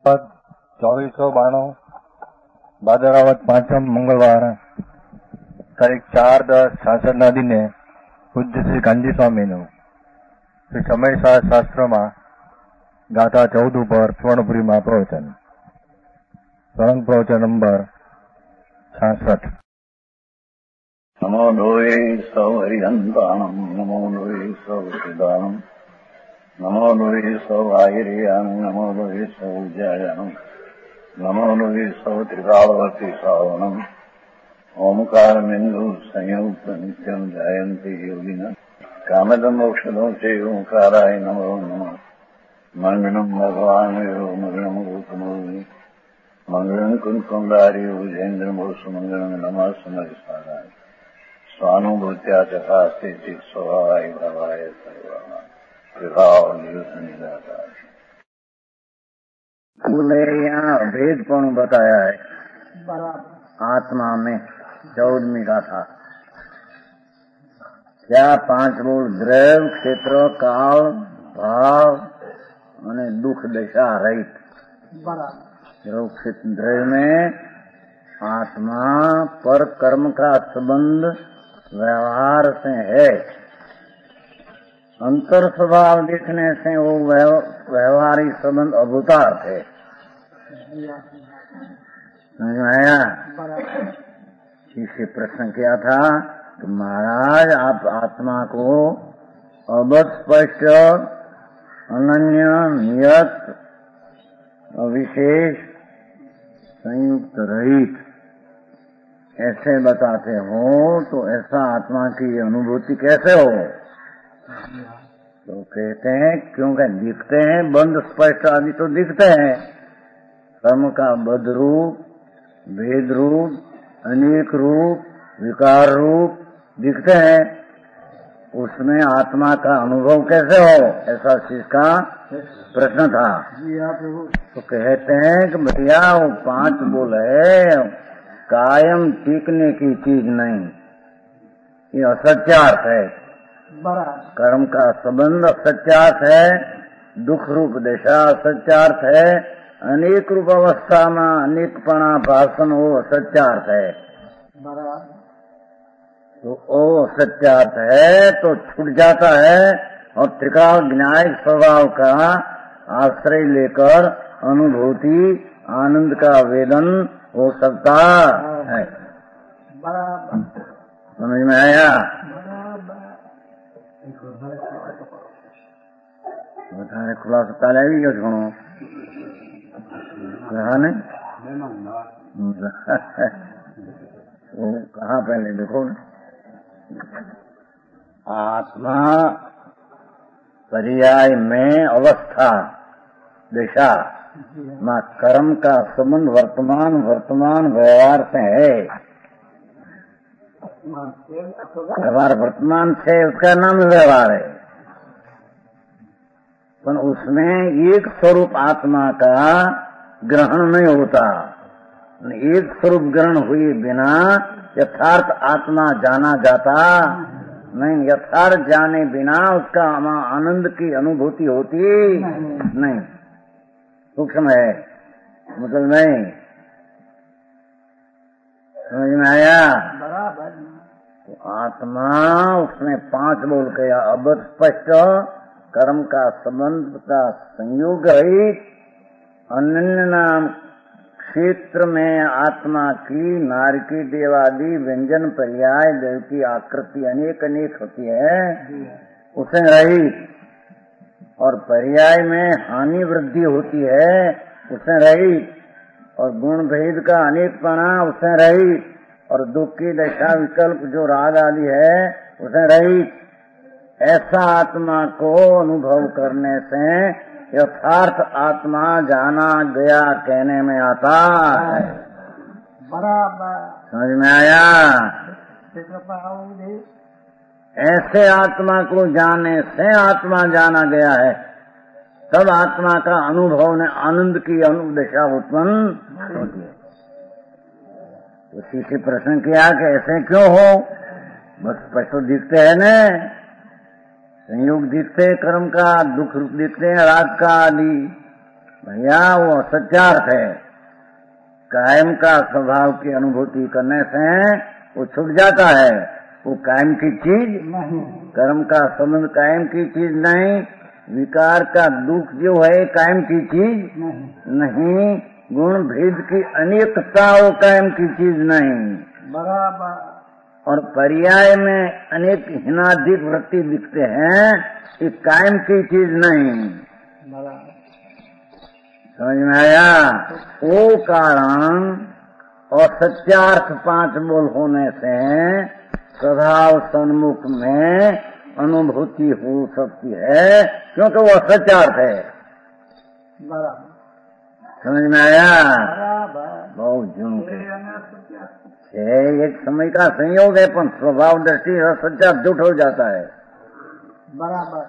2492 ભાદરવદ 5મ મંગળવાર તારીખ 4/10/66 દિને પૂજ્ય શ્રી ગાંધી સ્વામીનું શ્રી સમયસાર શાસ્ત્રમાં ગાથા 14 ઉપર સ્વર્ણપુરીમાં પ્રવચન. સ્વર્ણ પ્રવચન નંબર 66. નમો લોહે સૌ હરિહંતાણમ નમો લોહે સૌ સિદ્ધાણમ નમો લોહે સૌ આયર્યામ નમો લોહે સૌ જયામ નમો લોહે સૌ ત્રિકાળવતી શ્રાવણમ ઓમકારમેન્દુ સંયુક્ત નિત્યમ જાયંતી યોગિના કામદમ મોક્ષદો છે ઓંકારાય નમો નમઃ. મંગળમ ભગવાન મંગળમ ગૌતમોની મંગળમ કુંકુંડાર્યો જૈન્દ્રમોષ મંગળમ નમઃ સમયસારાય स्वानुभूत्या चकास्ते चित स्वभावाय भवाय सर्वमा विभाव निदाता. बोले यहाँ भेद कौन बताया है आत्मा में 14वीं गाथा. क्या 5 मूल द्रव्य क्षेत्र काल भाव અને दुख दशा रहित द्रव्य में आत्मा पर कर्म का संबंध व्यवहार से है. अंतर स्वभाव देखने से वो व्यवहारिक संबंध अभूतार्थ है. समझ में आया? इसे प्रश्न किया था कि महाराज आप आत्मा को अबध स्पष्ट अनन्य नियत अविशेष संयुक्त रहित ऐसे बताते हो तो ऐसा आत्मा की अनुभूति कैसे हो? तो कहते हैं क्योंकि दिखते हैं बंध स्पष्ट आदि तो दिखते हैं. कर्म का बद्ध रूप भेद रूप अनेक रूप विकार रूप दिखते हैं. उसमें आत्मा का अनुभव कैसे हो? ऐसा इसका प्रश्न था. तो कहते हैं कि भैया वो 5 बोल है कायम टीकने की चीज नहीं, ये असत्यार्थ है. कर्म का संबंध असत्यार्थ है, दुख रूप दशा असत्यार्थ है, अनेक रूप अवस्था में अनेकपणा भाषण वो असत्यार्थ है. तो वो असत्यार्थ है तो छूट जाता है और त्रिकाल न्यायिक स्वभाव का आश्रय लेकर अनुभूति आनंद का वेदन हो सकता है. समझ में आया? बताने खुला सकता लगी क्यों छोड़ो कहा नहीं वो कहा पहले देखो आत्मा पर्याय में अवस्था दशा मां कर्म का संबंध वर्तमान व्यवहार से है. व्यवहार वर्तमान से उसका नाम व्यवहार है. पर उसमें एक स्वरूप आत्मा का ग्रहण नहीं होता. एक स्वरूप ग्रहण हुए बिना यथार्थ आत्मा जाना जाता नहीं. यथार्थ जाने बिना उसका आनंद की अनुभूति होती नहीं. सूक्ष्म है मतलब नहीं. समझ में आया? तो आत्मा उसमें 5 बोल गया अबध स्पष्ट कर्म का संबंध का संयोग रहित अनन्य नाम क्षेत्र में आत्मा की नारकी देवादि व्यंजन पर्याय देव की आकृति अनेक अनेक होती है उसे रहित और पर्याय में हानि वृद्धि होती है उससे रहित और गुण भेद का अनेकपणा उससे रहित और दुख की दशा विकल्प जो राग आदि है उससे रहित. ऐसा आत्मा को अनुभव करने से यथार्थ आत्मा जाना गया कहने में आता है. समझ में आया? ऐसे आत्मा को जाने से आत्मा जाना गया है तब आत्मा का अनुभव ने आनंद की अनुदशा उत्पन्न होती है. उसी से प्रश्न किया कि ऐसे क्यों हो? बस स्पष्ट दिखते है न संयोग दिखते कर्म का दुख दिखते हैं राग का आदि भैया वो सत्यार्थ है। कायम का स्वभाव की अनुभूति करने से वो छूट जाता है। वो कायम की चीज नहीं, कर्म का संबंध कायम की चीज नहीं, विकार का दुख जो है कायम की चीज नहीं, गुण भेद की अनेकता वो कायम की चीज नहीं। बराबर। और पर्याय में अनेक हीनाधिक वृत्ति दिखते हैं, ये कायम की चीज नहीं। बराबर। समझ में आया? वो कारण और सत्यार्थ 5 बोल होने से स्वभाव सन्मुख में अनुभूति हो सकती है, क्योंकि वो सत्यार्थ है। बराबर। समझ में आया? बराबर। बहुत झुमके है, एक समय का संयोग है, पर स्वभाव दृष्टि से सत्यार्थ झूठ हो जाता है। बराबर।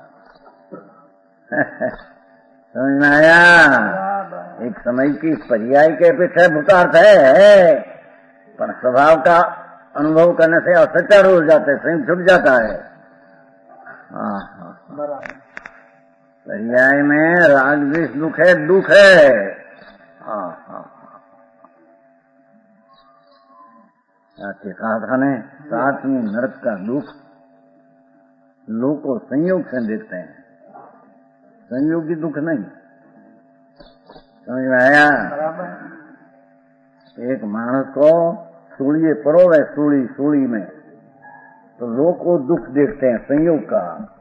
समझ में आया? बराबर। एक समय की पर्याय के अपेक्षा भूतार्थ है, पर स्वभाव का अनुभव करने से असत्यार्थ हो जाते हैं, संयोग छूट जाता है। हाँ, बराबर। पर्याय में राग द्वेष दुख है, दुख है। हाँ, कहा था ने 7वें नरक का दुख लोग को संयोग से देखते हैं, संयोगी दुख नहीं। समझ में आया? बराबर। एक मानस को सूलिए परोवे, सूली में, तो लोग को दुख देखते हैं संयोग का।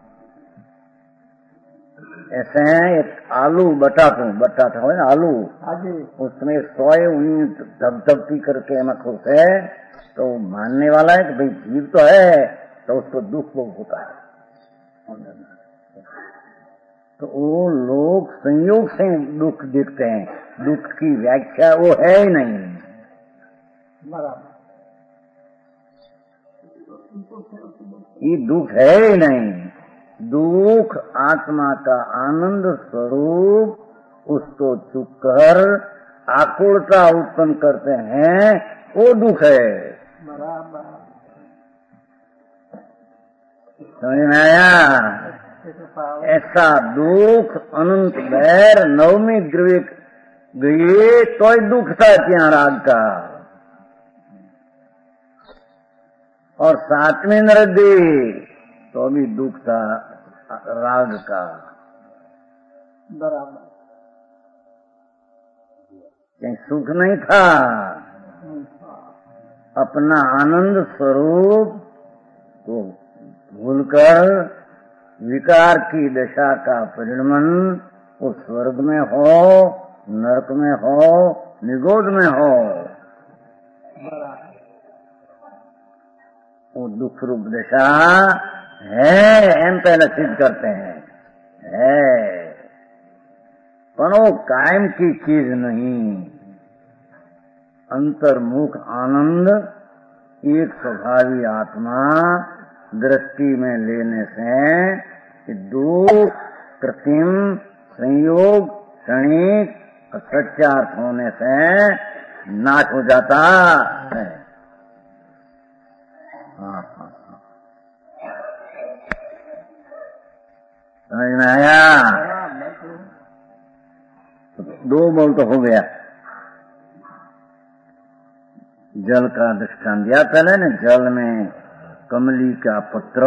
ऐसे हैं, एक आलू बटाटा हो ना, आलू, उसमें सोए उन्हीं धपधपती करके मखो से, तो मानने वाला है कि भाई जीव तो है, तो उसको दुख बहुत होता है। तो वो लोग संयोग से दुख देखते हैं, दुख की व्याख्या वो है ही नहीं। बराबर। ये दुख है ही नहीं। दुख आत्मा का आनंद स्वरूप, उसको चुप कर आकुलता उत्पन्न करते हैं, वो दुख है। बराबर। समझ में आया? ऐसा दुख अनंत बैर 9वीं गए तो दुख था क्या राग का, और 7वें नरक गए तो भी दुख था राग का। बराबर। कहीं सुख नहीं था। अपना आनंद स्वरूप को भूलकर विकार की दशा का परिणमन वो स्वर्ग में हो, नरक में हो, निगोद में हो, वो दुख रूप दशा है, एम पहले सिद्ध करते हैं, है, पर वो कायम की चीज नहीं। अंतर्मुख आनंद एक स्वभावी आत्मा दृष्टि में लेने से दुख कृत्रिम संयोग क्षणिक सत्यार्थ होने से नाश हो जाता है। समझ में आया? दो बोल तो हो गया। जल का दृष्टांत दिया पहले ने, जल में कमली का पत्र,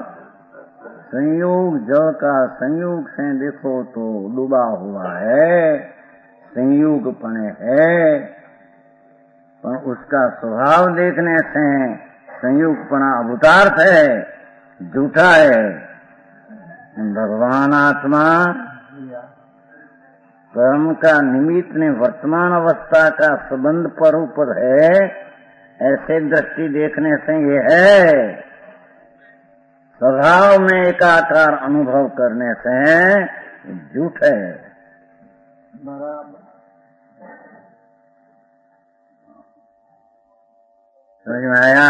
संयोग जल का संयोग से देखो तो डूबा हुआ है, संयोग पने है, पर उसका स्वभाव देखने से संयोगपना अभूतार्थ है, झूठा है। भगवान आत्मा कर्म का निमित्त ने वर्तमान अवस्था का संबंध पर ऊपर है, ऐसे दृष्टि देखने से ये है। स्वभाव में एकाकार अनुभव करने से झूठ है। बराबर। समझ में आया?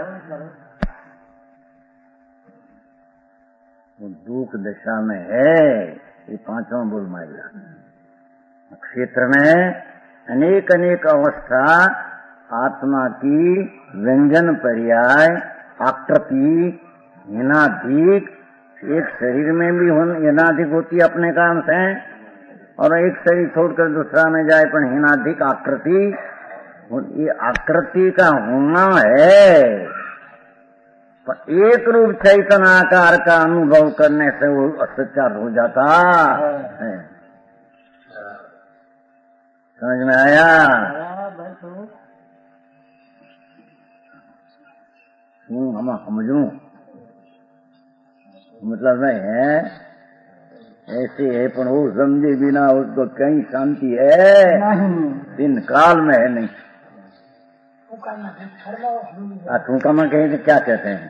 वो दुख दशा में है, ये 5वां बोल माया। क्षेत्र में अनेक अनेक अवस्था आत्मा की व्यंजन पर्याय आकृति हीनाधिक, एक शरीर में भी हीनाधिक होती अपने काम से, और एक शरीर छोड़कर दूसरा में जाए, पर हीनाधिक आकृति, ये आकृति का होना है। पर एक रूप चैतन्य आकार का अनुभव करने से वो सच्चा हो जाता है। समझ में आया? हम समझू मतलब नहीं है, ऐसे है, पर वो समझे बिना उसको कहीं शांति है दिन काल में है नहीं। ठूका में कहे क्या कहते हैं?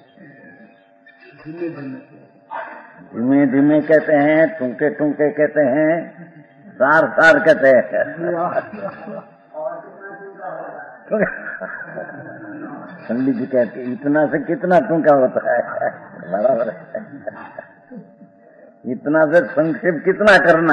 धीमे धीमे कहते हैं, ठूके ठूके कहते हैं, सार सार कहते हैं। पंडित जी कहते इतना से कितना ठूका होता है, बराबर है। इतना से संक्षेप कितना करना।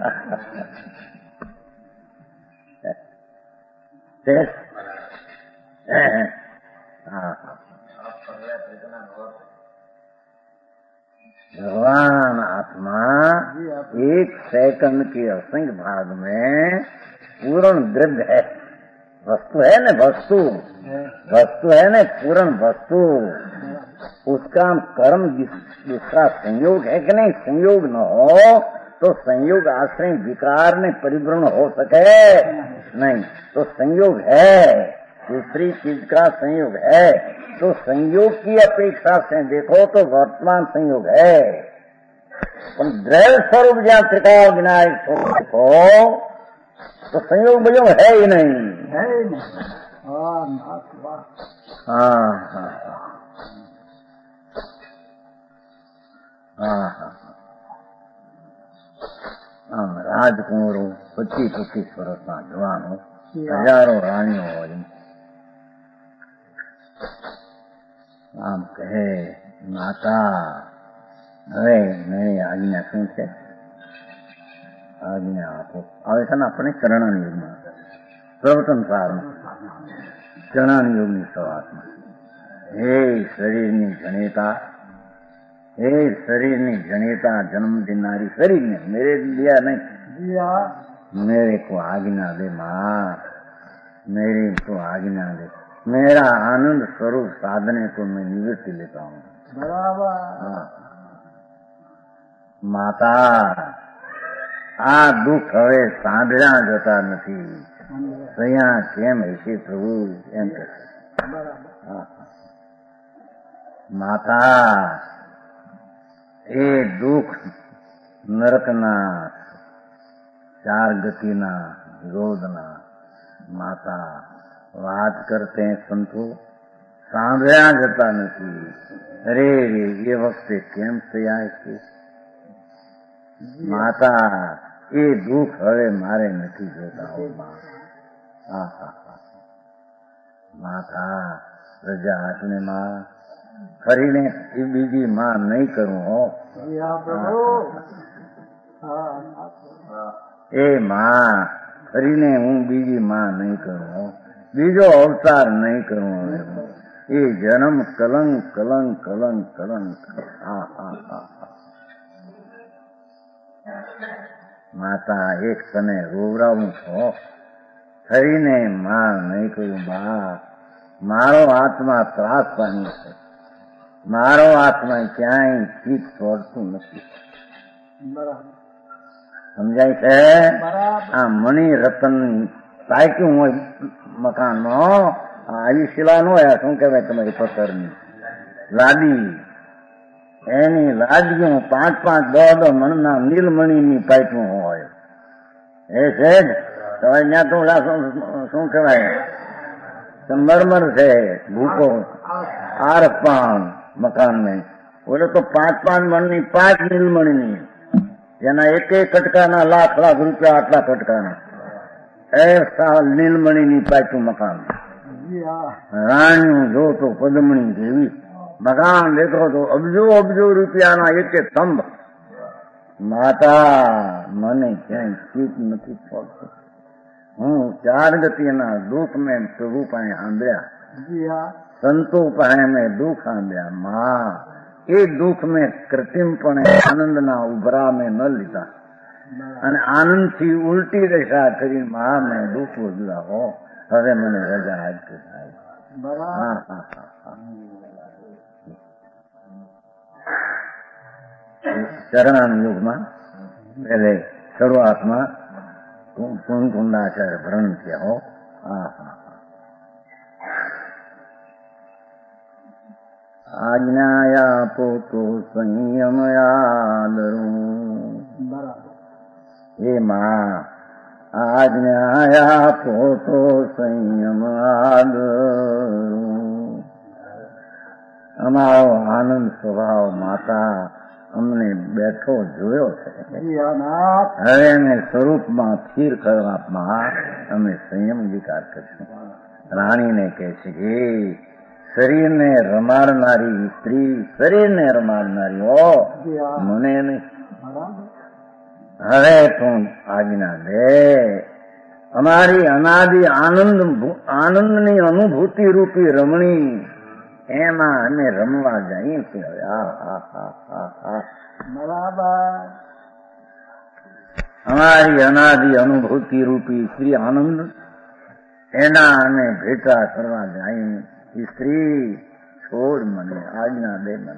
भगवान आत्मा एक सेकंड के असंख्य भाग में पूर्ण द्रव्य है, वस्तु है न, वस्तु है न, पूर्ण वस्तु। उसका कर्म जिसका संयोग है कि नहीं, संयोग न हो तो संयोग आश्रय विकार में परिपूर्ण हो सके नहीं, तो संयोग है, दूसरी चीज का संयोग है। तो संयोग की अपेक्षा से देखो तो वर्तमान संयोग है, पर द्रव्य स्वरूप जहाँ त्रिकाल विनायक को तो संयोग बजो है ही नहीं। राजकुमारों 25-25 वर्ष ना जवानों, हजारों रानियों होली। આમ કહે માતા હવે મેરી આજ્ઞા શું છે? આજ્ઞા આપો. હવે છે ને આપણે ચરણાન યુગમાં પ્રવર્તન સારમાં ચરણાન યુગની શરૂઆતમાં હે શરીરની જનેતા, हे शरीर ने जनेता जन्म देनारी शरीर ने मेरे लिया नहीं, मेरे को आज्ञा दे माँ, मेरे को आज्ञा दे, मेरा आनंद स्वरूप साधने को मैं निवृत्ति लेता हूँ। बराबर माता आ दुख हवे सांभळ्या जता નથી, સયા કેમ હશે પ્રભુ એમ કહે માતા। એ દુઃખ નરકના, ચાર ગતિના, રોધના માતા વાત करते हैं संतो, સાંભળ્યા જતા નથી। અરે રે એ વખતે કેમ થયા છે માતા, એ દુઃખ હવે મારે નથી જોતા હો માં। માતા પ્રજા હાથને માં ફરીને એ બીજી માં નહીં કરું હો। એ માં ફરીને હું બીજી માં નહીં કરું હો, બીજો અવતાર નહીં કરું હવે। એ જન્મ કલંક કલંક કલંક કલંક। માતા એક તને રોવરાવું છો, ફરીને માં નહીં કરું બા। મારો આત્મા ત્રાસ પામ્યો છે, મારો આત્મા ક્યાંય ચીત છોડતું નથી। સમજાય છે? આ મણિ રતન પાક્યું હોય મકાનમાં, આવી શિલા નો શું કહેવાય તમારી પથ્થરની લાદી, એની લાદીઓ 5-5, 10-10 મણના નીલમણીની પાક્યું હોય। એ છે જ તમારે ત્યાં તો શું કહેવાય મરમર છે, ભૂકો આરપાન મકાન में, बोले तो 5-5 મણની 5 નીલમણીની, જેના એક કટકાના લાખ રૂપિયા, આટલા કટકાના ऐसा નીલમણીની પાક્યું મકાન। રાણ્યું જો તો પદ્મણી જેવી, મકાન દેખો તો અબજો અબજો રૂપિયાના એક સ્તંભ। માતા મને ક્યાંય ચીત નથી છોડતો, હું ચાર ગતિના દુઃખ में प्रभु पाए आंबया, संतो पाए में दुख आंबया। माँ ये दुख में कृत्रिमपणे आनंदना उभरा में न લીધા, અને આનંદથી ઉલટી દશા કરી મા મેં દુઃખ ઉજળાવો હવે મને રજા આપી થાય. ચરણાન યુગમાં પહેલે શરૂઆતમાં કુંડાચાર્ય ભરણ થયા હો. આજ્ઞાયા પોતો સંયમ આદરું. હે માં આજ્ઞાયા પોતો સંયમ આદરું. અમારો આનંદ સ્વભાવ માતા અમને બેઠો જોયો છે. હવે અમે સ્વરૂપમાં સ્થિર કરવામાં અમે સંયમ વિકાર કરીશું. રાણીને કહે છે કે શરીરને રમાડનારી સ્ત્રી શરીરને રમાડનારી હો, મને નહીં. હવે તું આજ્ઞા દે. અમારી અનાદિ આનંદની અનુભૂતિ રૂપી રમણી એમાં અમે રમવા જઈએ છીએ. અમારી અનાદિ અનુભૂતિ રૂપી શ્રી આનંદ એના અમે ભેટા કરવા જઈએ. સ્ત્રી છોડ મને આજ્ઞા દે મને.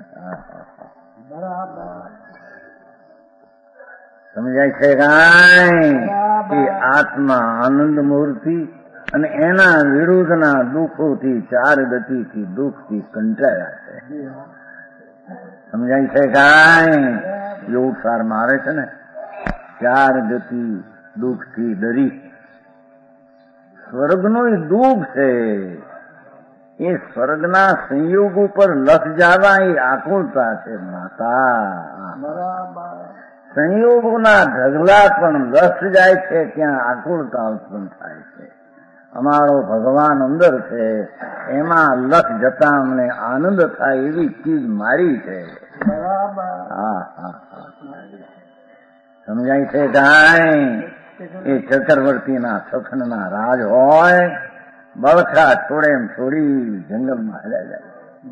સમજાય છે કાંઈ? આત્મા આનંદ મૂર્તિ અને એના વિરુદ્ધના દુઃખોથી ચાર ગતિથી દુઃખથી કંટાળ્યા છે. સમજાય છે કાંઈ? યોગ સારમાં આવે છે ને, ચાર ગતિ દુઃખથી ડરી. સ્વર્ગનું દુઃખ છે એ સ્વર્ગના સંયોગ ઉપર લખ જવા એ આકુળતા છે માતા. સંયોગોના ઢગલા પણ લખ જાય છે ત્યાં આકુળતા ઉત્પન્ન થાય છે. અમારો ભગવાન અંદર છે એમાં લખ જતા અમને આનંદ થાય એવી ચીજ મારી છે. સમજાય છે કાંઈ? એ ચક્રવર્તીના સખનના રાજ હોય, બળખા છોડે એમ છોડી જંગલમાં હાલ્યા જાય.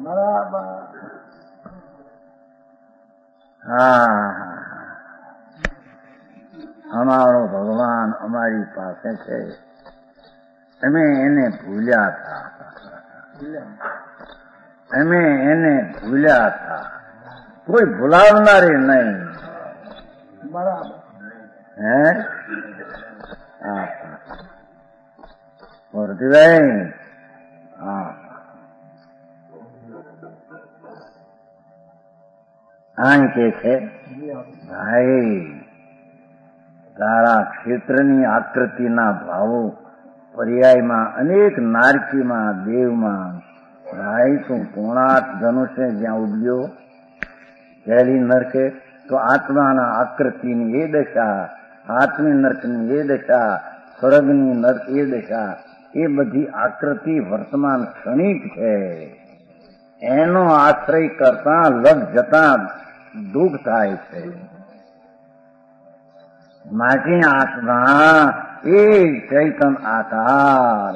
અમારો ભગવાન અમારી પાસે છે. અમે એને ભૂલ્યા હતા. અમે એને ભૂલ્યા હતા. કોઈ ભૂલાવનારે નહીં. હે મૂર્તિભાઈ, આમ કે છે ભાઈ તારા ક્ષેત્રની આકૃતિના ભાવો પર્યાયમાં અનેક નારકીમાં દેવમાં ભાઈ તું પૂર્ણાર્થ ધનુષ્ય જ્યાં ઉડ્યો પહેલી નરકે તો આત્માના આકૃતિની એ દશા, આત્મી નર્કની એ દશા, સ્વર્ગની નર્ક એ દશા, એ બધી આકૃતિ વર્તમાન ક્ષણિક છે. એનો આશ્રય કરતા લગ જતા દુઃખ થાય છે. માટે આત્મા એ ચૈતન આકાર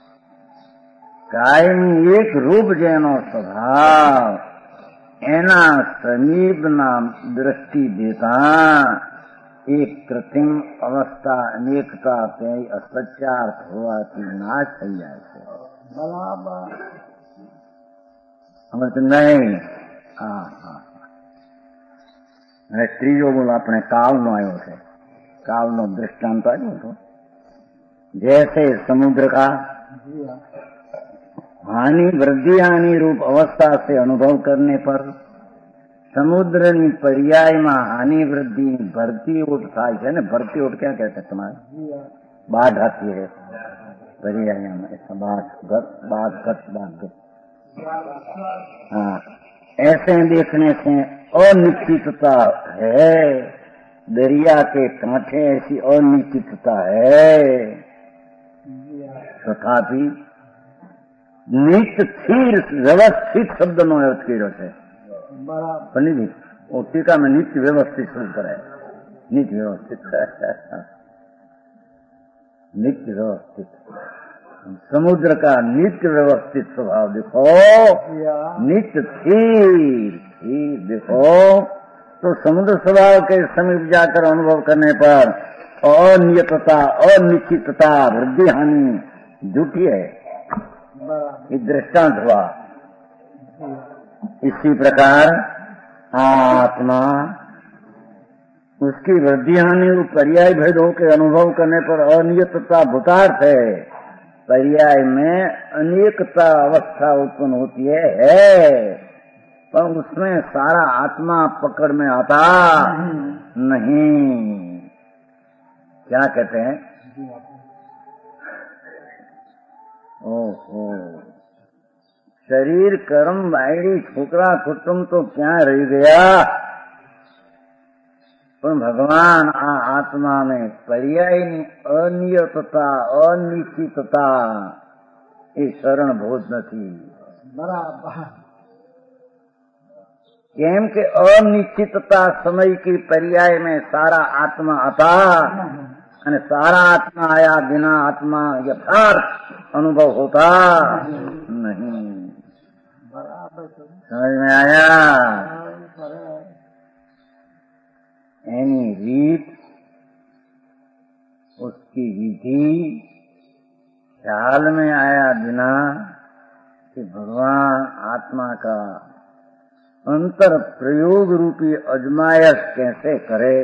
કાયમી એક રૂપ જેનો સ્વભાવ એના સમીપના દ્રષ્ટિ દેતા એક કૃત્રિમ અવસ્થા અનેકતા તે અસત્યાર્થ હોવાથી નાશ થઈ જાય છે. બરાબર સમજ નહીં? અને ત્રીજો બોલ આપણે કાળનો આવ્યો છે. काल नो दृष्टांत आयो तो जैसे समुद्र का हानि वृद्धि हानि रूप अवस्था से अनुभव करने पर समुद्र ની પર્યાયમાં હાનિ વૃદ્ધિ ભરતી ઉઠ થાય છે ને. ભરતી ઉઠ ક્યાં કહેते तुम्हारे? बाढ़ आती है पर्याय में. हाँ, ऐसे देखने से अनिश्चितता है. दरिया के कांठे ऐसी अनिश्चितता है. तथापि नित्य स्थिर व्यवस्थित शब्द નો અર્થ કર્યો છે. पंडित वो टीका में नित्य व्यवस्थित शुरू करे. नित्य व्यवस्थित नित्य व्यवस्थित समुद्र का नित्य व्यवस्थित स्वभाव देखो. नित्य स्थिर देखो तो समुद्र स्वभाव के समीप जाकर अनुभव करने पर अनियतता, अनिश्चितता, वृद्धि हानि झूठी है। ये दृष्टांत हुआ। इसी प्रकार आत्मा उसकी वृद्धि हानि पर्याय भेदों के अनुभव करने पर अनियतता भूतार्थ है। पर्याय में अनेकता अवस्था उत्पन्न होती है, पर उसमें सारा आत्मा पकड़ में आता नहीं। क्या कहते हैं? ओहो, शरीर कर्म वायड़ी छोकरा कुटुंब तो क्या रह गया, पर भगवान आत्मा में पर्याय अनियतता, अनिश्चितता ये शरण भोज नहीं। बराबर। केम के अनिश्चितता समय की पर्याय में सारा आत्मा आता અને सारा आत्मा आया बिना आत्मा यथार्थ अनुभव होता नहीं। समझ में आया? एनी रीत, उसकी विधि ख्याल में आया बिना कि भगवान आत्मा का अंतर प्रयोग रूपी अजमायश कैसे करे।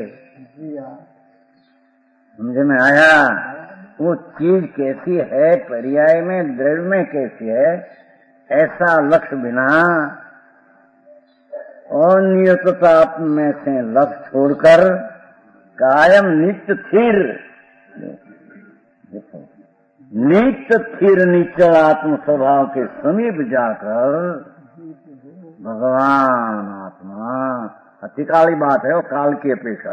समझ में आया? वो चीज कैसी है, पर्याय में द्रव्य में कैसी है, ऐसा लक्ष्य बिना अनियतता में से लक्ष्य छोड़कर कायम नित्य स्थिर, नित्य स्थिर निश्चल आत्म स्वभाव के समीप जाकर भगवान आत्मा, अतिकाली बात है वो काल की अपेक्षा।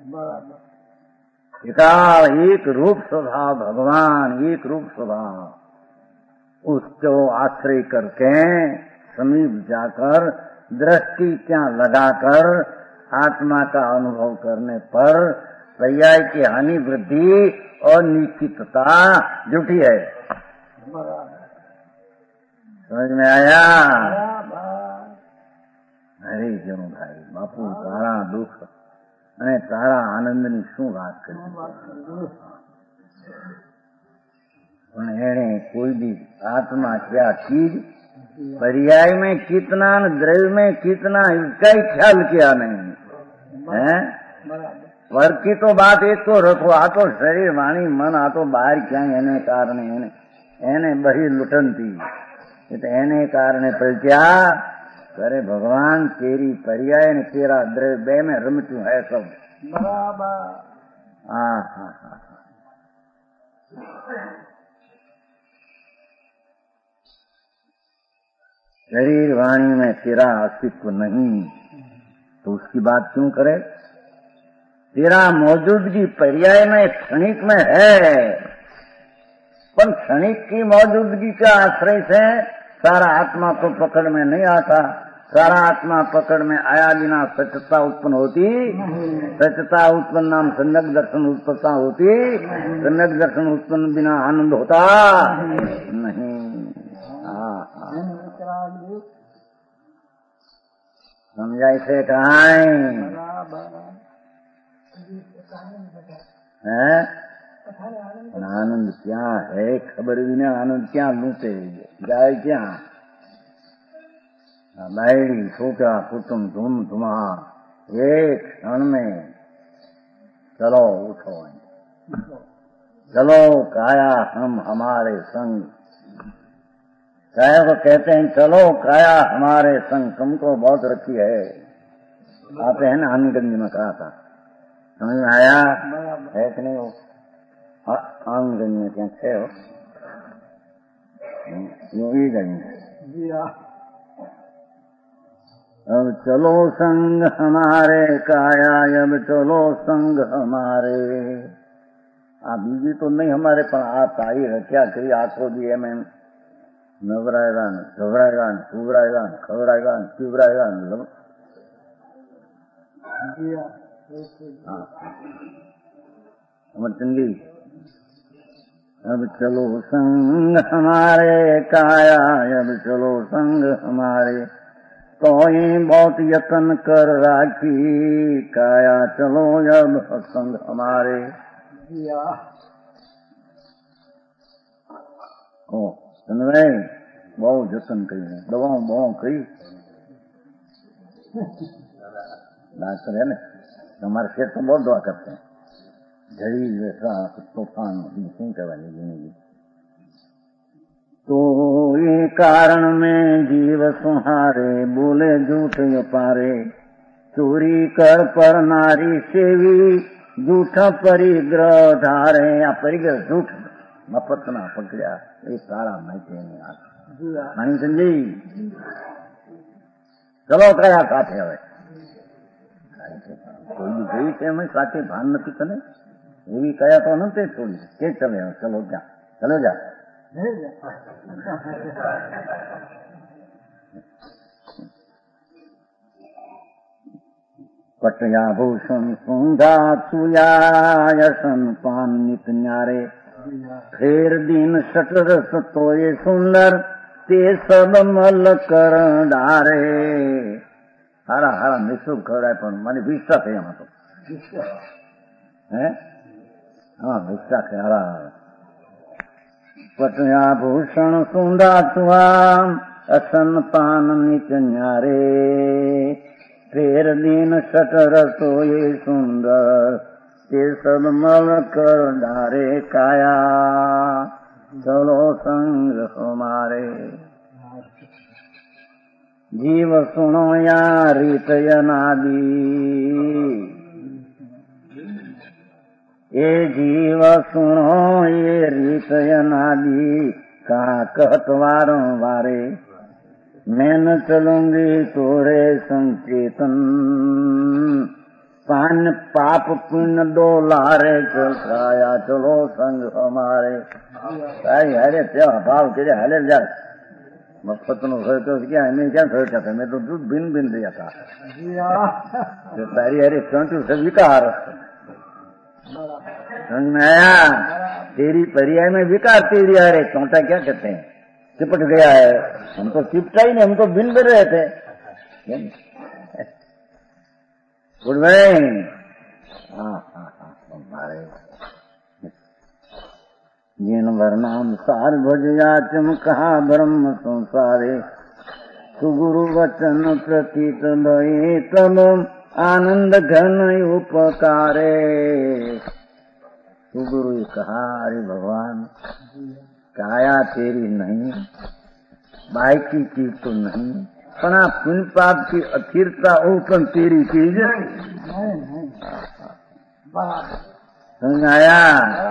काल एक रूप स्वभाव, भगवान एक रूप स्वभाव, उसको आश्रय करके समीप जाकर दृष्टि क्या लगाकर आत्मा का अनुभव करने पर पर्याय की हानि वृद्धि और निश्चितता जुटी है। समझ में आया? अरे क्यों भाई बापू तारा दुख અને તારા આનંદની શું વાત કરી, પણ એને કોઈ भी आत्मा क्या चीज, पर्याय में कितना, द्रव्य में कितना, इसका ही ख्याल किया नहीं है। वर्ग की तो बात एक तो रखो, आ तो शरीर वाणी मन आ तो बाहर क्या एने कारणे एने बही लुटनती, एने कारणे प्रज्ञा अरे भगवान तेरी पर्याय ने तेरा द्रव्य बे में रमचू है सब बराबर। शरीर वाणी में तेरा अस्तित्व नहीं तो उसकी बात क्यों करे। तेरा मौजूदगी पर्याय में क्षणिक में है, पर क्षणिक की मौजूदगी का आश्रय से सारा आत्मा तो पकड़ में नहीं आता। सारा आत्मा पकड़ में आया बिना सत्यता उत्पन्न होती, सत्यता उत्पन्न नाम सम्यक दर्शन उत्पत्ता होती, सम्यक दर्शन उत्पन्न बिना आनंद होता नहीं। समझा इसे कहाँ है? आनंद क्या है खबर भी नहीं, आनंद क्या लूटे जाए क्या। बैरी छोटा कुटुंब धूम धुमार एक क्षण में चलो उठो, चलो काया हम हमारे संग, काया को कहते हैं चलो काया हमारे संग, तुमको बहुत रखी है। आते हैं ना आनंदगंज में कहा था, समझ में आया है कि नहीं? हो आनंदगंज में क्या थे हो यूं ही गंज। अब चलो संग हमारे काया, अब चलो संग हमारे। आप बीजी तो नहीं हमारे, पर आप आई है क्या करी आंखों दिए में नवराएगा न घबराएगा न घबराएगा न खबराएगा न चिबराएगा न चंदी। अब चलो संग हमारे काया, अब चलो संग हमारे। तो ही बहुत यत्न कर राखी, काया चलो जब संग हमारे। ओ सुन रहे, बहुत यत्न करी, दवाओं बहुत करी, डॉक्टर है ना, हमारे शेर तो बहुत दुआ करते हैं, झड़ी जैसा तूफान क्यों कहवानी जिंदगी। तो ये कारण में जीव सुहारे, बोले झूठ यो पारे, चोरी कर पर नारी सेवी, झूठा परिग्रह धारे। आ परिग्रह झूठ मफत ना पकड़ा, ये सारा माहिती नहीं आता नहीं समझी। चलो कया साथे હવે કોઈ જોઈ છે અમે સાથે ભાન નથી તને એવી કયા તો નથી થોડી કે ચલે ચલો જા ચલો જા पटयाभूषण सुंधा सुयासन पान नित न्यारे, फेर दिन सटरस तोये सुंदर, ते सब मल कर डारे। हारा हारा निशुभ खवड़ाय पण મને વિશ્વાસ છે એમાં તો હે હા વિશ્વાસ છે હારા पटयाभूषण सुंधा सुहा असन पान नित न्यारे, फेर दिन सटर सोये सुंदर, ते सब मल कर डारे। काया चलो संग हमारे, जीव सुनो या रीत यनादि, ये जीव सुनो ये रीत यनादि, कहा कहत वारों वारे। मैं न चलूंगी तोरे संचेतन, पान पाप पुण्य दो लारे, चलकाया चलो संग हमारे। अरे त्या भाव के हले जा मफत नो हो तो क्या मैं क्या सोचा था, मैं तो दूध बिन बिन दिया था तो तारी अरे चौंटू से विकार समझ में आया। तेरी पर्याय में विकार तेरी अरे चौंटा क्या कहते हैं, चिपट गया है। हम तो चिपटा ही नहीं, हम तो बिन बिन रहे थे। Good morning. हमारे जिन वर्णाम सार भजया चम कहा ब्रह्म संसारे, सुगुरु वचन प्रतीत भये तब आनंद घन उपकारे। सुगुरु कहा अरे भगवान काया तेरी नहीं, बाई की चीज तो नहीं, पण आ पुण्य पाप की अस्थिरता ओपन तेरी चीज समझ आया।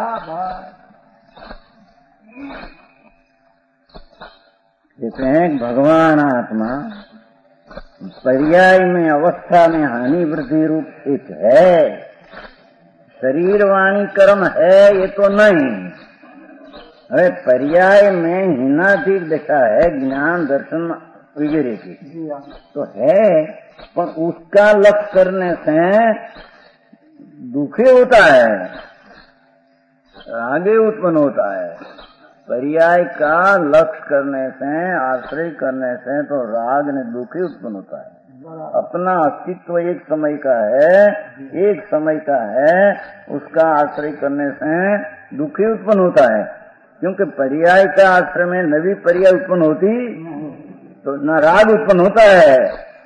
कहते हैं भगवान आत्मा पर्याय में अवस्था में हानि वृद्धि रूप एक है, शरीर वाणी कर्म है ये तो नहीं। अरे पर्याय में हिनाधिक दिशा है, ज्ञान दर्शन वगैरह की तो है, पर उसका लक्ष्य करने से दुखी होता है, आगे उत्पन्न होता है। पर्याय का लक्ष्य करने से आश्रय करने से तो राग ने दुखी उत्पन्न होता है। अपना अस्तित्व एक समय का है, एक समय का है, उसका आश्रय करने से दुखी उत्पन्न होता है। क्योंकि पर्याय का आश्रय में नवी पर्याय उत्पन्न होती तो न राग उत्पन्न होता है।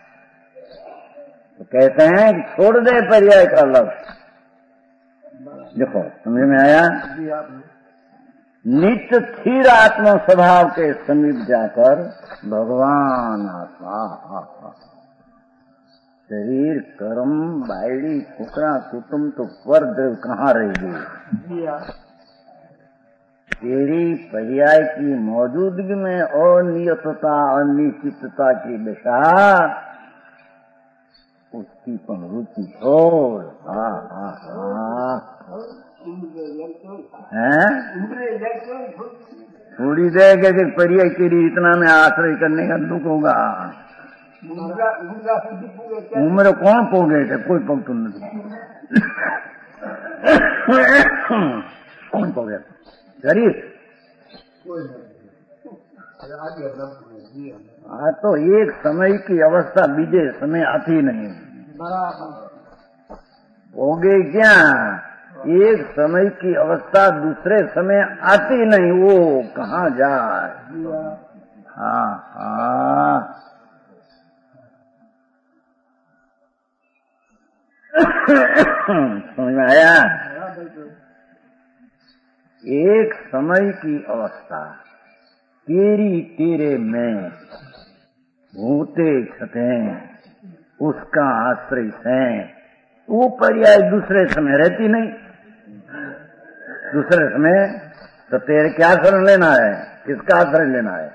तो कहते हैं कि छोड़ दे पर्याय का लक्ष्य। देखो समझ में आया। नित्य स्थिर आत्मा स्वभाव के समीप जाकर भगवान आत्मा शरीर कर्म बायड़ी छोकरा कुटुंब तो परद्रव कहाँ रहेगी। तेरी पर्याय की मौजूदगी में अनियतता अनिश्चितता की दिशा उसकी पण रुचि छोड़। थोड़ी देर के पर्याय तेरी इतना में आश्रय करने का दुख होगा। उम्र कौन पोगे थे, कोई पगतुन नहीं। कौन पोगे शरीर तो एक समय की अवस्था बीजे समय आती नहीं। बराबर। हो गई क्या? एक समय की अवस्था दूसरे समय आती नहीं, वो कहाँ जाए? हाँ हाँ। समझ में आया? एक समय की अवस्था तेरी तेरे में भूते छते उसका आश्रय है, वो पर्याय दूसरे समय रहती नहीं। दूसरे समय तो तेरे क्या शरण लेना है, किसका आश्रय लेना है?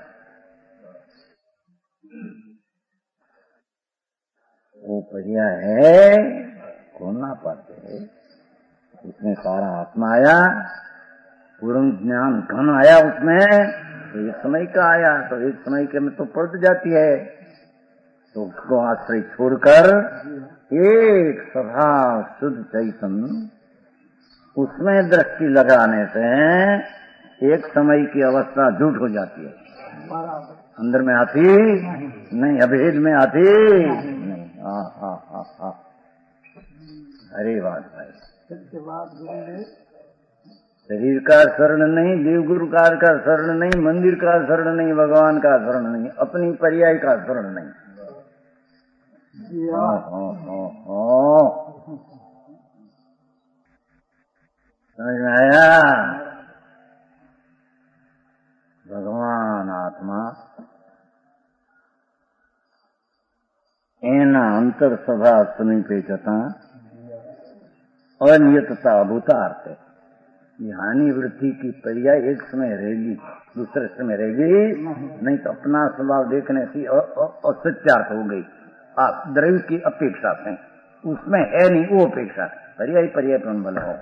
वो पर्याय है खोलना पाते, उसमें सारा आत्मा आया, पूर्ण ज्ञान घन आया उसमें, तो एक समय का आया, तो एक समय के में तो पलट जाती है, तो उसको आश्रय छोड़कर एक सदा शुद्ध चैतन्य उसमें दृष्टि लगाने से एक समय की अवस्था झूठ हो जाती है। अंदर में आती नहीं, अभेद में आती नहीं। हाँ हाँ हाँ हाँ, अरे बात भाई, शरीर का शरण नहीं, देवगुरु कार का शरण नहीं, मंदिर का शरण नहीं, भगवान का शरण नहीं, अपनी पर्याय का शरण नहीं। हाँ हाँ हाँ हाँ, समझ में आया? भगवान आत्मा एना अंतर सभा समीपे जता अनियतता भूतार्थ। ये हानि वृद्धि की पर्याय एक समय रहेगी, दूसरे समय रहेगी नहीं, तो अपना स्वभाव देखने से असत्यार्थ हो गई। आप द्रव्य की अपेक्षा से उसमें है नहीं, वो अपेक्षा पर्याय पर्याय बल हो।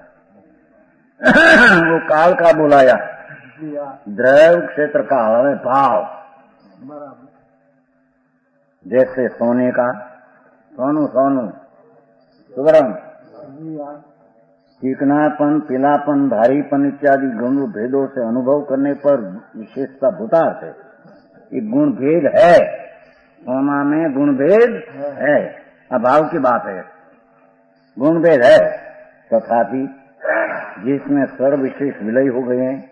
वो काल का बुलाया, द्रव्य क्षेत्र काल में भाव, जैसे सोने का सोनू सोनू सुवर्ण, चिकनापन, पीलापन, भारीपन इत्यादि गुण भेदों से अनुभव करने पर विशेषता भूतार्थ है। ये गुण भेद है, सोना में गुण भेद है, अभाव की बात है, गुण भेद है। तथापि जिसमें सर्व विशेष विलय हो गए हैं,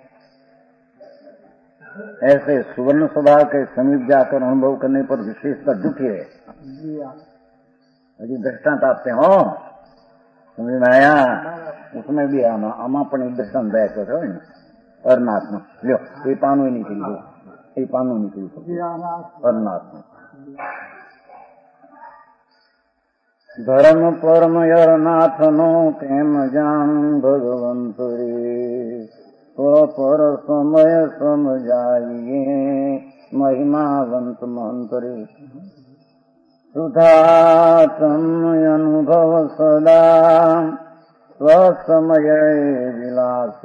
ऐसे सुवर्ण स्वभाव के समीप जाकर अनुभव करने पर विशेषता दुखी है। अभी दृष्टांत आपसे हो, समझ में आया? उसमें भी हम अपनी दृष्टांत बैठो थे अरनाथ में लो, ये पानो ही निकली दो, ये पानो निकली अरनाथ में धर्म परम अरनाथ नो केम जान भगवंत रे, तो पर समय समझाइए महिमावंत मंत्री। सुधातम अनुभव सदा स्वसमय विलास,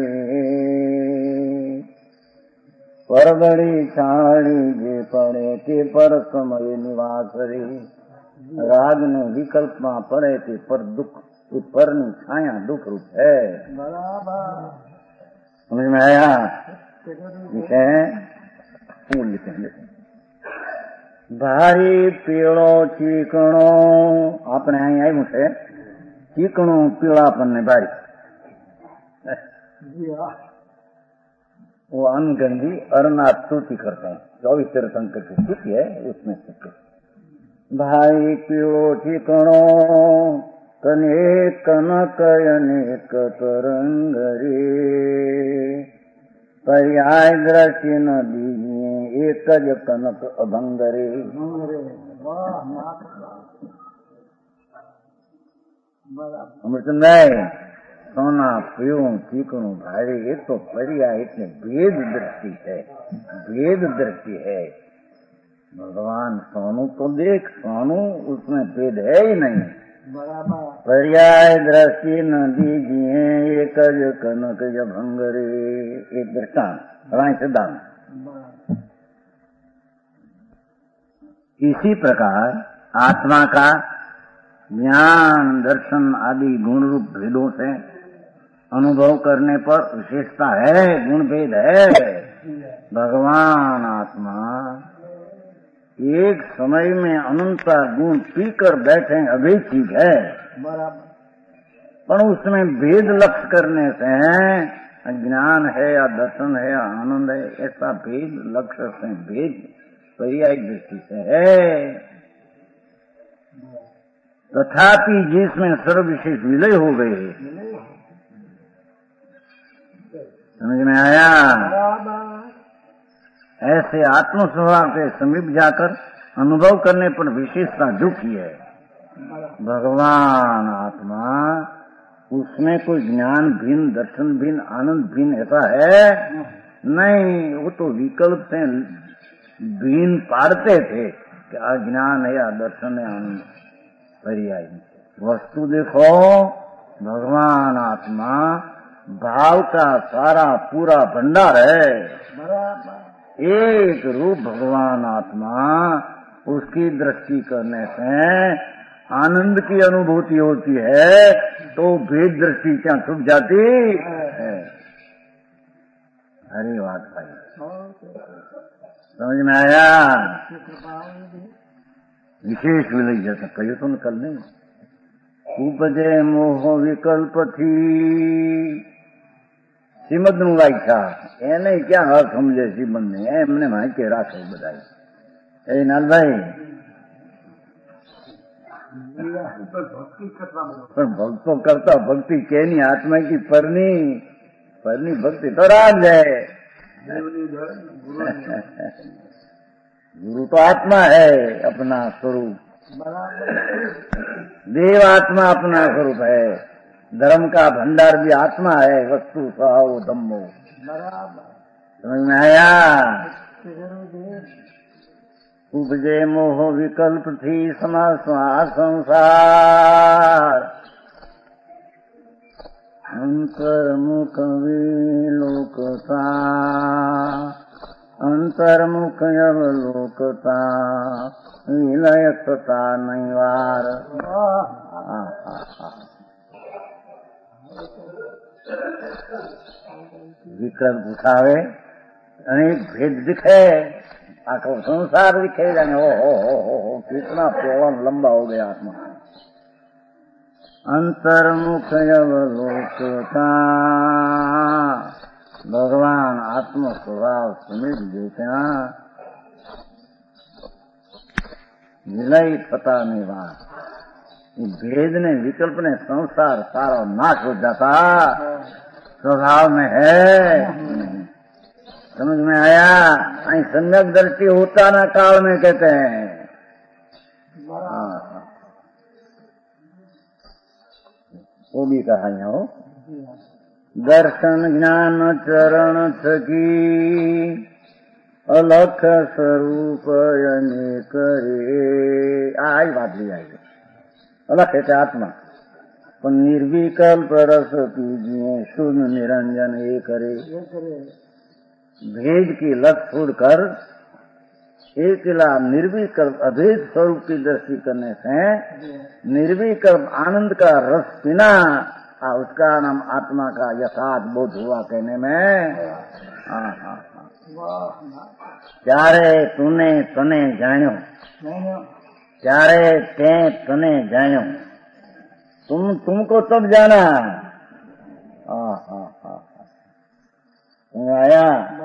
परगड़ी छाड़ी जे पड़े के पर समय निवास रे। राग ने विकल्प में पड़े थे पर दुख, पर छाया दुख रूप है। समझ में आया? लिखे फूल लिखे भारी पीड़ो चीकणो, आपने અહીં આવ્યું છે ચીકણું પીળાપન ને ભારી, वो अनगंजी अरनाथ स्तुति करते हैं, 24 तीर्थंकर की स्तुति है उसमें स्तुति। भाई पीड़ो चीकणो कने कनक अनेक तरंग रे, पर्याय दृष्टि न दीजिए एक ज कनक अभंग रे। नहीं, सोना पीड़ो चीकणो भारी, ये तो पर्याय इतने भेद दृष्टि है, भेद दृष्टि है। भगवान सोनू तो देख, सोनू उसमें भेद है ही नहीं। पर्याय दृष्टि न दीजिए एक ज कनक ज भंग रे, एक दृष्टांत राय सिद्धांत। इसी प्रकार आत्मा का ज्ञान दर्शन आदि गुण रूप भेदों से अनुभव करने पर विशेषता है, गुण भेद है। भगवान आत्मा एक समय में अनंता गुण पीकर बैठे अभी ठीक है, बराबर। पर उसमें भेद लक्ष्य करने से ज्ञान है या दर्शन है या आनंद है, ऐसा भेद लक्ष्य से भेद पर्यायी दृष्टि से है। तथापि जिसमें सर्वविशेष विलय हो गए, समझ में आया? ऐसे आत्म स्वभाव के समीप जाकर अनुभव करने पर विशेषता दुखी है। भगवान आत्मा, उसमें कोई ज्ञान भिन्न, दर्शन भिन्न, आनंद भिन्न ऐसा है नहीं। वो तो विकल्प से भिन्न पाड़ते थे कि अज्ञान है या दर्शन है, आनंद पर्याय। वस्तु देखो, भगवान आत्मा भाव का सारा पूरा भंडार है। एक रूप भगवान आत्मा, उसकी दृष्टि करने से आनंद की अनुभूति होती है, तो भेद दृष्टि क्या छूट जाती है? हरी बात भाई, समझ में आया? विशेष विलय जैसा कहिए तो निकल नहीं। उपजे मोह विकल्प थी श्रीमद નું વાંચ્યા એને ક્યાં અર્થ સમજે શ્રીમદ ને એમને માહિતી રાખે બધા એ નાલભાઈ પણ ભક્તો કરતા ભક્તિ કેની આત્મા की पરની भक्ति तो राज है। गुरु तो आत्मा है अपना स्वरूप, देव आत्मा अपना स्वरूप है, धर्म का भंडार भी आत्मा है, वस्तु सहो धम्मो। समझ में आया? उपजे मोह विकल्प थी समासमा संसार, अंतर्मुख विलोकता, अंतर्मुख अवलोकता, विलयकता नैवार। विकल्प उठावे, अनेक भेद दिखे, आखो संसार दिखे, जाने हो कितना पौन लंबा हो गया आत्मा। अंतर्मुख अवलोकता, भगवान आत्म स्वभाव समेत देखना, विलय पता नहीं बात। भेद ने, विकल्प ने संसार सारा नाश हो जाता, स्वभाव में है। समझ में आया? सम्यक दृष्टि होता ना काल में कहते हैं। वो भी कहा हो, दर्शन ज्ञान चरण थकी, अलख स्वरूप अनेक रे। आई बात भी आई, अलख है आत्मा, पर निर्विकल्प रस पीजिए, शून्य निरंजन एक रे। भेद की लत छोड़कर एकला निर्विकल्प अभेद स्वरूप की दृष्टि करने से निर्विकल्प आनंद का रस पीना, उसका नाम आत्मा का यथार्थ बोध हुआ कहने में। चारे तूने तने जानो, चारे ते तने जानो, तुमको तब जाना। आया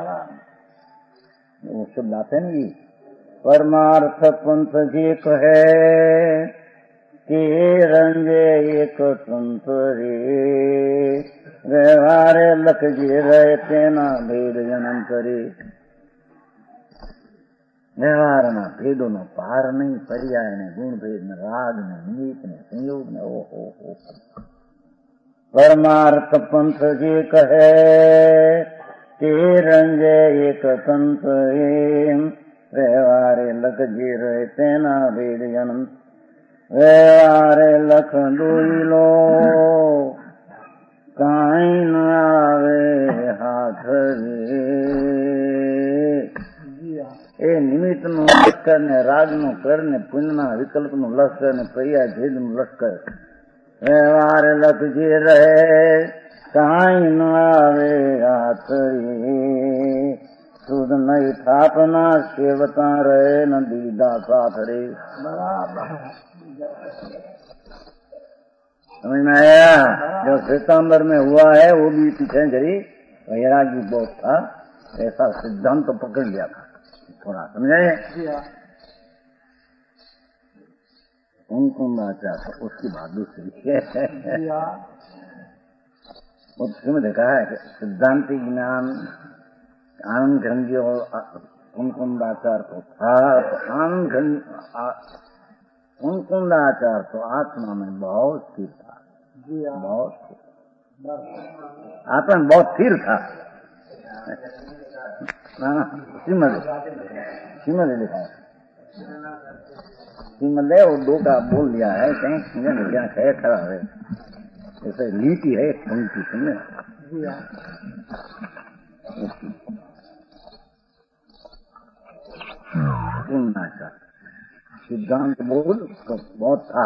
वो शब्द आते नहीं। परमार्थ पंथ जे कहे के रंजे एक तंत्र रे, व्यवहारे लख जे रहे तेना भेद जन्म करे। व्यवहार ना भेदों नो पार नहीं, पर्याय ने गुण भेद ने, राग ने, नीत ने, संयोग ने, ओ परमार्थ पंथ जे कहे के रंजे एक तंत्र रे, व्यवहारे लख जे रहे तेना भेद जन्म। व्यवहारे लख दुई लो, काई न आवे हाथ रे। ए निमित्त નું લશ્કર ને, રાગ નું કર ને, પુણ્ય ના વિકલ્પ નું લશ્કર ને, પર્યાય ભેદ નું લશ્કર। વ્યવહાર લખ જે રહે કાંઈ ન આવે હાથ રે। सुध नहीं थापना सेवता रहे न दीदा साथ रे। बराबर। समझ में आया? जो श्वेतांबर में हुआ है वो भी पीछे जरी वैरागी बहुत था, ऐसा सिद्धांत तो पकड़ लिया था थोड़ा, समझे? उनको आचार उसकी बात दूसरी है। उसमें देखा है कि सिद्धांति ज्ञान आनंद घंजी और उनकुंदाचार तो था, तो आनंद उनकुंदाचार तो आत्मा में बहुत स्थिर था, बहुत आत्मा में बहुत स्थिर था। श्रीमद लिखा है, श्रीमद है वो दो का बोल दिया है, कहीं क्या है खड़ा है, जैसे लीटी है पंक्ति, समझे? सिद्धांत बोल तो बहुत था।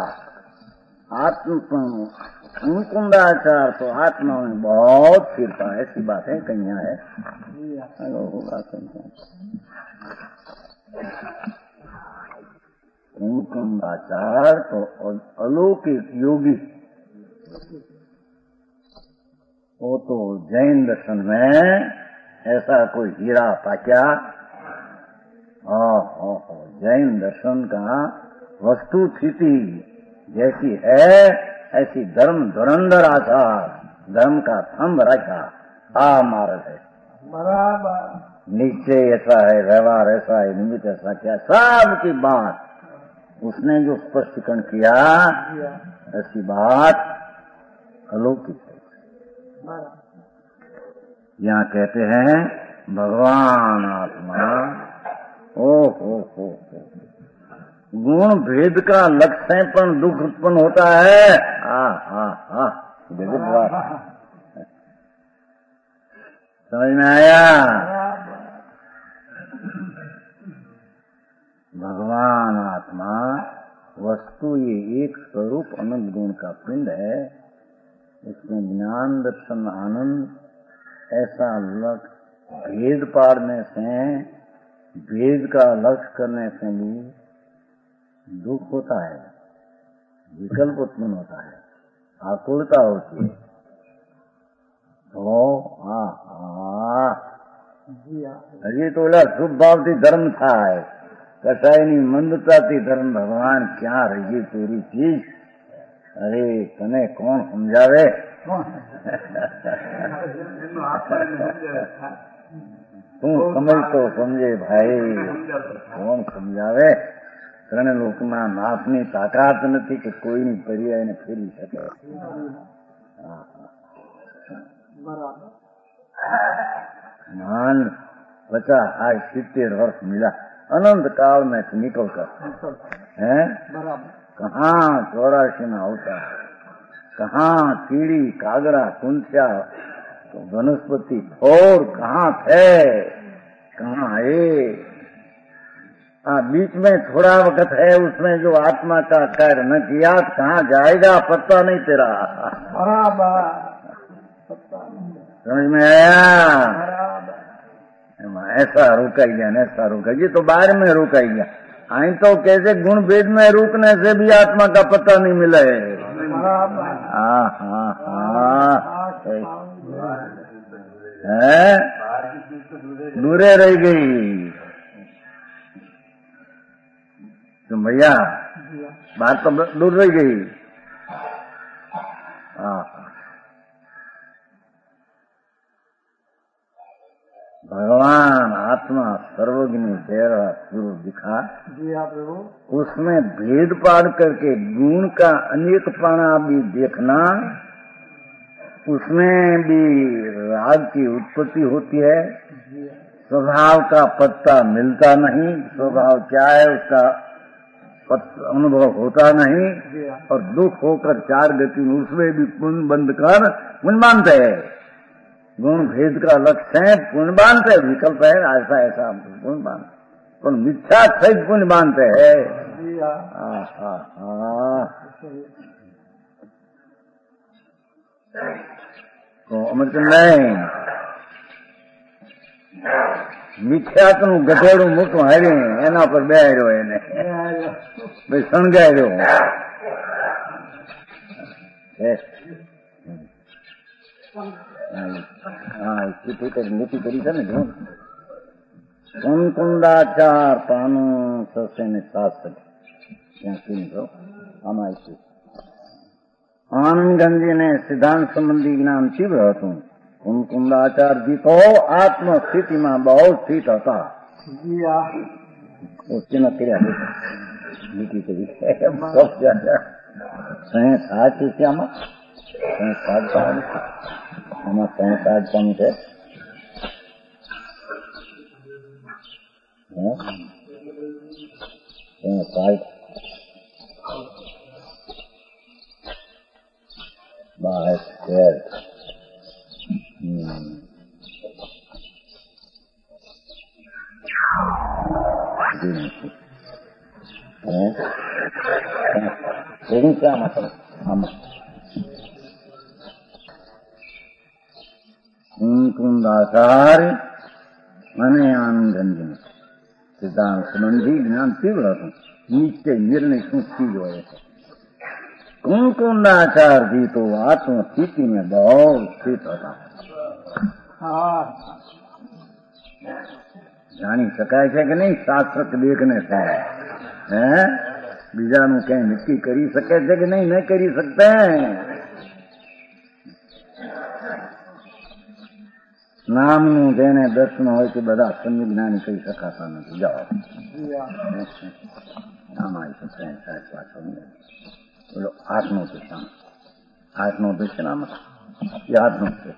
मुकुंदाचार तो आत्मा में बहुत फिरता है, ऐसी बात है, कहीं है मुकुंदाचार तो अलौकिक योगी, वो तो जैन दर्शन में ऐसा कोई हीरा पाक्या। जैन दर्शन का वस्तु स्थिति जैसी है ऐसी धर्म धुरंधर आचार, धर्म का थंब रखा मार्ग है बराबर। नीचे ऐसा है, व्यवहार ऐसा है, निमित्त ऐसा क्या, सब की बात उसने जो स्पष्टीकरण किया, ऐसी बात अलौकिक है। यहाँ कहते हैं भगवान आत्मा, हो गुण भेद का लक्ष्य पर दुख उत्पन्न होता है। समझ में आया? भगवान आत्मा वस्तु ये एक स्वरूप अनंत गुण का पिंड है, इसमें ज्ञान दर्शन आनंद ऐसा लक्ष्य भेद पाड़ने से, भेद का लक्ष्य करने से भी दुख होता है, विकल्प उत्पन्न होता है, आकुलता होती है। तो अरे तो शुभ भाव थी धर्म था, कसाईनी मंदता थी धर्म, भगवान क्या रही तेरी चीज, अरे तने कौन समझावे? तू समझ तो समझे भाई, कौन समझावे? ત્રણે લોકમાં નાથની તાકાત નથી કે કોઈની પર્યાયને ફેરવી શકે. मान 50-70 वर्ष मिला, अनंत काल में निकल कर है, कहाँ 84 में होता है, कहाँ कीड़ी कागड़ा कुंचा तो वनस्पति और कहाँ थे, कहाँ आए। बीच में थोड़ा वक्त है, उसमें जो आत्मा का कार्य न किया, कहाँ जाएगा पता नहीं तेरा। समझ में आया? ऐसा रुका गया, ऐसा रुका, ये तो बाहर में रुका गया, आई तो कैसे गुण भेद में रुकने से भी आत्मा का पता नहीं मिला है। दूरे रह गई तो भैया, बात तो दूर रह गई। भगवान आत्मा सर्वज्ञ तेरा गुरु दिखा, उसमें भेद पाड़ करके गुण का अनेकपना भी देखना, उसमें भी राग की उत्पत्ति होती है, स्वभाव का पत्ता मिलता नहीं, स्वभाव क्या है उसका अनुभव होता नहीं, और दुख होकर चार गति में उसमें भी पुण्य बंद कर पुण्य मानते हैं। गुण भेद का लक्ष्य है पुण्य मानते, विकल्प है ऐसा ऐसा पुण्य मान, पर मिथ्या सहित पुण्य मानते हैं। तो अमृत नहीं વિખ્યાતનું ગધેડું મોટું હાર્યું એના પર બેહાર્યો એને ભાઈ શણગાર્યો. હા ચીઠી કરી નીતિ કરી છે ને જો કુંકુંદાચાર પાનું થશે ને શાસ્ત્ર ત્યાં કીધો આમાં છે. આનંદગંજીને સિદ્ધાંત સંબંધી જ્ઞાન તીવ્ર હતું. કુંકુંદાચાર્યજી તો આત્મ સ્થિતિમાં બહુ સ્થિત હતા. કર્યા નીતિ કરી સાચું છે આમાં આમાં સંસાર પણ છે. બહાર શેર કુંકુંદાચાર્ય અને આનંદગંજી સિદ્ધાંત સંબંધી જ્ઞાન તીવ્ર હતું. નિશ્ચય નિર્ણય શું ચીજ હોય છે. કુંકુંદાચાર્યજી તો આત્મસ્થિતિ में बहुत स्थित હતા. જાણી શકાય છે કે નહીં શાસ્ત્ર દેખને છે હે બીજાનું કઈ નક્કી કરી શકે છે કે નહીં નહીં કરી શકતા. નામનું જેને દર્શન હોય તે બધા સંજ્ઞાની કહી શકાતા નથી. જાઓ આમાં બોલો હાથનો દર્શન હાથનો દર્શન આમાં એ હાથનો છે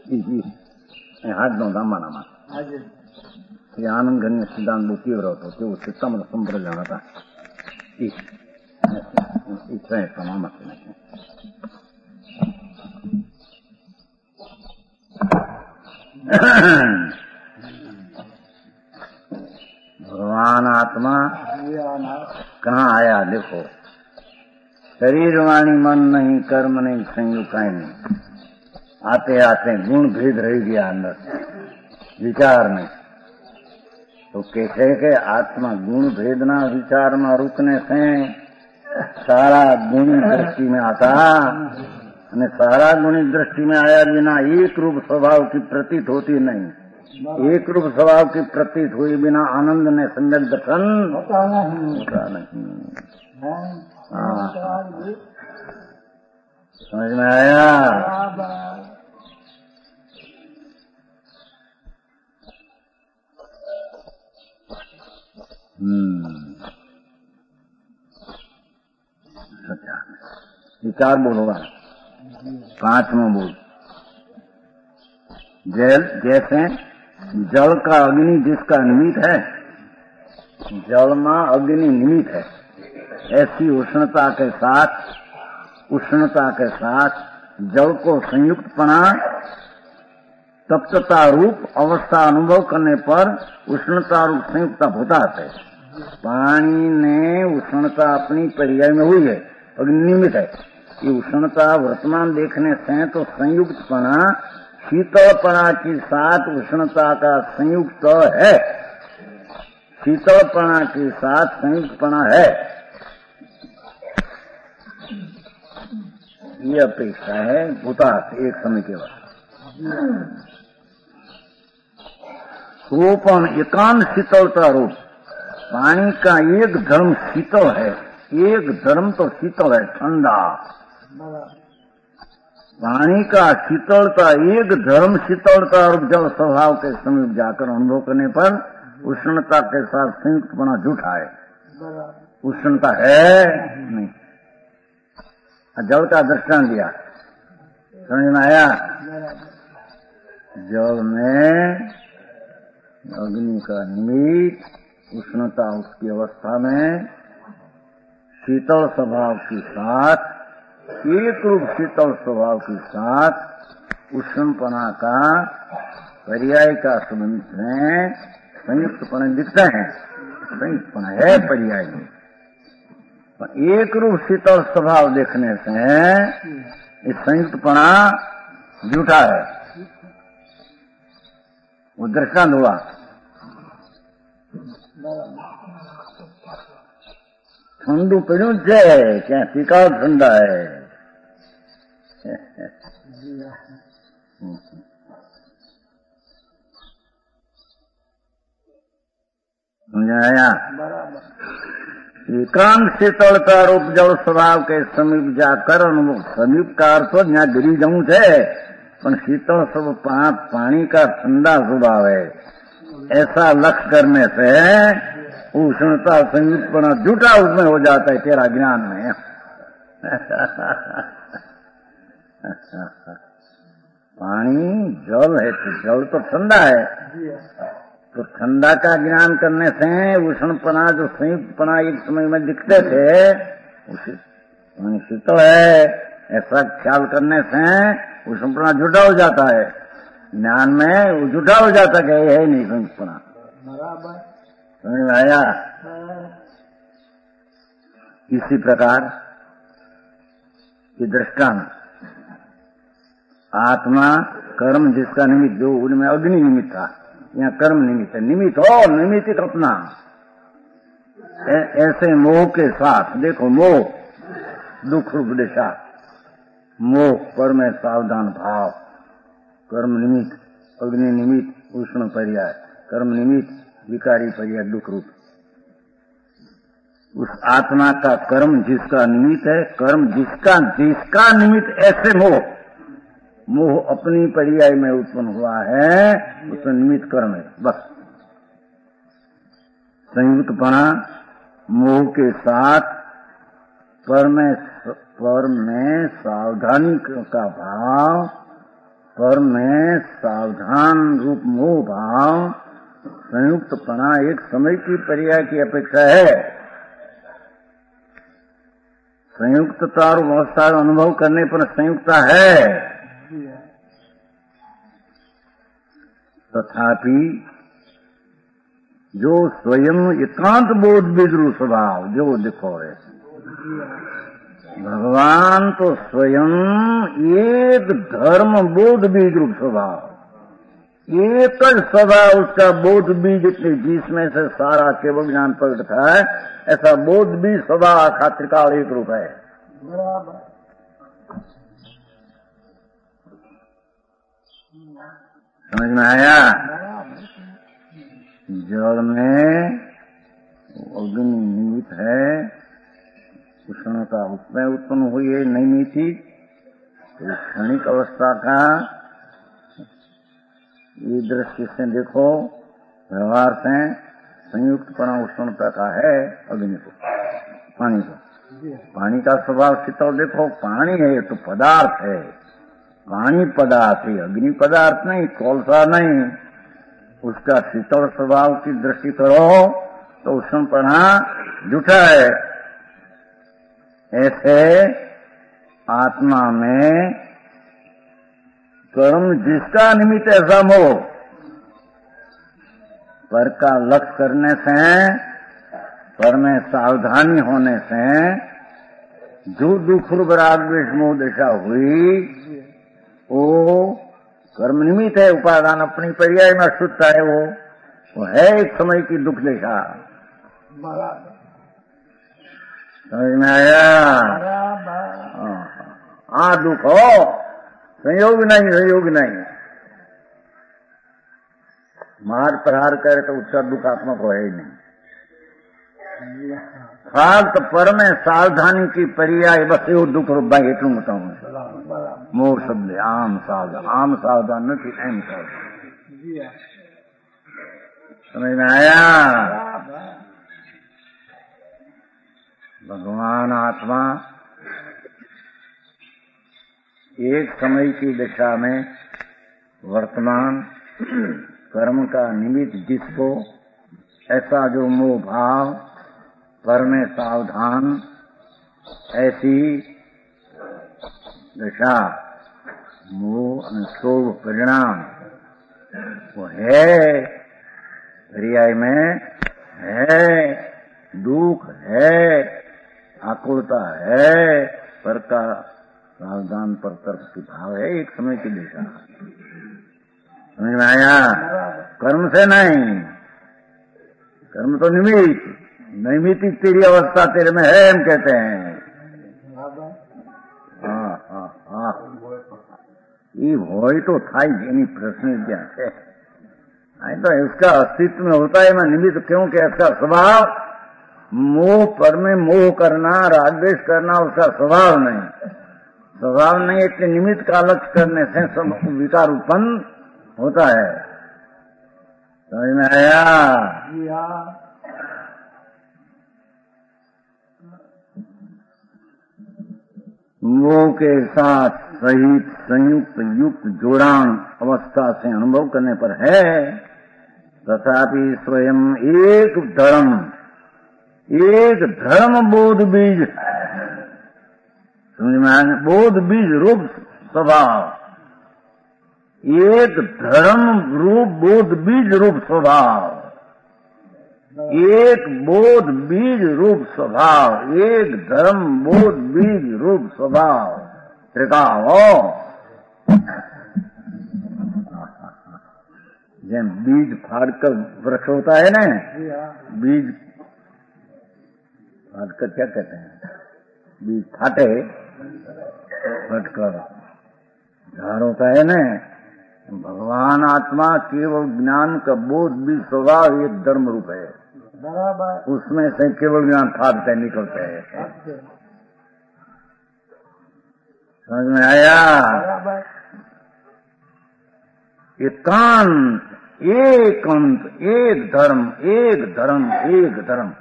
હાથનો દામાનામાં શ્રી આનંદગંજ સિદ્ધાંત બહુ તીવ્ર હતો. તેઓ સિત્તામણ સંપ્રદાય હતા. भगवान आत्मा कहाँ आया देखो. शरीर वाणी मन नहीं कर्म नहीं संयोग काई नहीं. आते आते गुण भेद रह गया अंदर विचार नहीं. तो कहते कि आत्मा गुण भेदना विचार में रुकने से सारा गुणी दृष्टि में आता અને सारा गुणी दृष्टि में आया बिना एक रूप स्वभाव की प्रतीत होती नहीं. एक रूप स्वभाव की प्रतीत हुई बिना आनंद ने सम्यक दर्शन होता नहीं. समझ में आया. विचार बोलो. पांचवा बोल. जैसे जल का अग्नि जिसका निमित्त है, जल में अग्नि निमित्त है, ऐसी उष्णता के साथ जल को संयुक्तपना तप्तता रूप अवस्था अनुभव करने पर उष्णता रूप संयुक्ता होता है. पानी ने उष्णता अपनी पर्याय में हुई है, अग्नि निमित्त है. ये उष्णता वर्तमान देखने से तो संयुक्तपना शीतलपना के साथ उष्णता का संयुक्त है. शीतलपना के साथ संयुक्तपना है. ये अपेक्षा है भूतार्थ एक समय के बाद. सोपन एकांत शीतलता रूप पानी का एक धर्म शीतल है, एक धर्म तो शीतल है ठंडा. पानी का शीतलता एक धर्म शीतलता रूप जल स्वभाव के समीप जाकर अनुभव करने पर उष्णता के साथ संयुक्तपना झूठा है. उष्णता है नहीं. जल का दृष्टांत दिया समझ में आया. जल में अग्नि का निमित्त उष्णता उसकी अवस्था में शीतल स्वभाव के साथ एक रूप शीतल स्वभाव के साथ उष्णपना का पर्याय का संबंध में संयुक्तपना दिखते हैं. संयुक्तपना है पर्याय में. एक रूप शीतल स्वभाव देखने से इस संयुक्तपना झूठा है. वो दृष्टांत हुआ ठंडू पीड़ू है क्या टीका ठंडा है। समझाया। एकांत शीतलता रूप जल स्वभाव के समीप जाकर समीप का अर्थ यहाँ गिरी जाऊं थे पर शीतल सब पानी का ठंडा स्वभाव है ऐसा लक्ष्य करने से उष्णता संयुक्तपना झूठा उसमें हो जाता है तेरा ज्ञान में। पानी जल है तो जल तो ठंडा है तो ठंडा का ज्ञान करने से उष्णपना जो संयुक्तपना एक समय में दिखते थे शीतल है ऐसा ख्याल करने से उष्णपना झूठा हो जाता है। ज्ञान में वो झूठा हो जाता है है नहीं संयुक्तपना। समझ में आया। इसी प्रकार की दृष्टांत आत्मा कर्म जिसका निमित्त जो उनमें अग्नि निमित्त था यहाँ कर्म निमित्त है। निमित्त हो निमित्त अपना ऐसे मोह के साथ देखो मोह दुख रूप दिशा मोह पर में सावधान भाव कर्म निमित्त अग्नि निमित्त उष्ण पर्याय कर्म निमित्त विकारी पर्याय दुख रूप उस आत्मा का कर्म जिसका निमित्त है कर्म जिसका निमित्त ऐसे मोह अपनी पर्याय में उत्पन्न हुआ है उसमें निमित्त कर्म है बस। संयुक्तपना मोह के साथ पर में सावधानी का भाव पर में सावधान रूप मोह भाव संयुक्तपना एक समय की पर्याय की अपेक्षा है। संयुक्तता और अवस्था अनुभव करने पर संयुक्ता है तथापि जो स्वयं एकांत बोध विद्रू स्वभाव जो देखो है भगवान तो स्वयं एक धर्म बोध बीज रूप स्वभाव एक स्वभाव उसका बोध बीज जिसमें से सारा केवल ज्ञान प्रकट था ऐसा बोध बीज स्वभाव खात्रिकाल एक रूप है। समझ में आया। जल में अग्नि निमित्त है उष्णता उसमें उत्पन्न हुई है नहीं थी तो क्षणिक अवस्था का ये दृष्टि से देखो व्यवहार से संयुक्तपना उष्णता का है अग्नि को पानी का स्वभाव शीतल देखो पानी है तो पदार्थ है पानी पदार्थ है अग्नि पदार्थ नहीं कोलसा नहीं उसका शीतल स्वभाव की दृष्टि करो तो उष्णपना झूठा है। ऐसे आत्मा में कर्म जिसका निमित्त ऐसा मोह पर का लक्ष्य करने से पर में सावधानी होने से जो दुख राग द्वेष मोह दशा हुई वो कर्म निमित्त है उपादान अपनी पर्याय में शुद्धता है वो है एक समय की दुख दशा। समझ में आया। हाँ दुख हो संयोग नहीं मार प्रहार करे तो उसका दुखात्मक हो ही नहीं फाल्त पर में सावधानी की पर्याय बस एवं दुख रूप भाई एटलू बताऊं मोह शब्द आम सावधान नहीं एम सावधान। समझ में आया। भगवान आत्मा एक समय की दशा में वर्तमान कर्म का निमित्त जिसको ऐसा जो मोह भाव पर में सावधान ऐसी दशा मोह अनुशोभ परिणाम वो है पर्याय में है दुख है आकुलता है पर का सावधान पर तर्क की भाव है एक समय की दिशा। समझ में आया। कर्म से नहीं कर्म तो निमित्त, नैमित्तिक तेरी अवस्था तेरे में है, हम कहते हैं। हाँ हाँ हाँ, ये હોય તો થાય એની પ્રશ્ન ક્યાં છે? तो इसका अस्तित्व में होता है मैं निमित्त, क्योंकि इसका स्वभाव मोह पर में मोह करना, रागद्वेष करना उसका स्वभाव नहीं, इसके निमित्त का लक्ष्य करने से सब विकार उत्पन्न होता है। समझ में आया? मोह के साथ सहित संयुक्त युक्त जोड़ान अवस्था से अनुभव करने पर है, तथापि स्वयं एक धर्म बोध बीज, समझ में आया? बोध बीज रूप स्वभाव, एक धर्म रूप बोध बीज रूप स्वभाव, एक बोध बीज रूप स्वभाव, एक धर्म बोध बीज रूप स्वभाव त्रिकाल हो। जैसे बीज फाड़कर वृक्ष होता है ना, बीज फाड़कर क्या कहते हैं? बीज फाटे फटकर झाड़ होता है ना। भगवान आत्मा केवल ज्ञान का बोध बीज स्वभाव एक धर्म रूप है, उसमें से केवल ज्ञान फाड़ते निकलते हैं। समझ में आया? एकांत, एक अंत, एक धर्म, एक धर्म, एक धर्म।